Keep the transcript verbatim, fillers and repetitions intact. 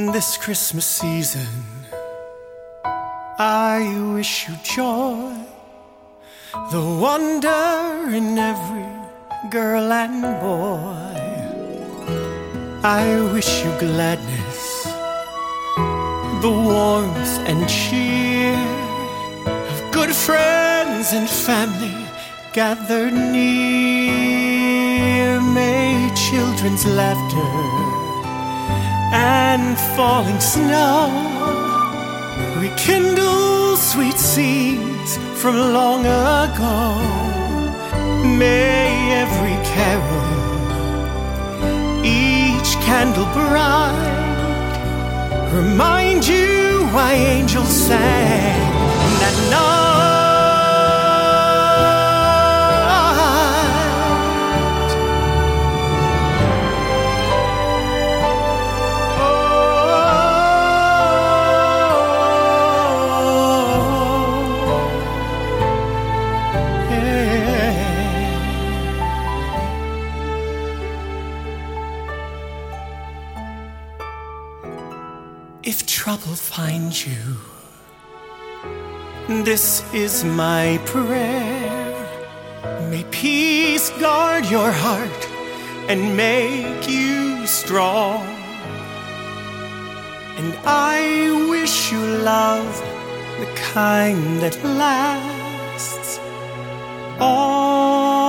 This Christmas season, I wish you joy, the wonder in every girl and boy. I wish you gladness, the warmth and cheer of good friends and family gathered near. May children's laughter and falling snow rekindle sweet scenes from long ago. May every carol, each candle bright, remind you why angels sang that night. If trouble finds you, this is my prayer. May peace guard your heart and make you strong. And I wish you love, the kind that lasts all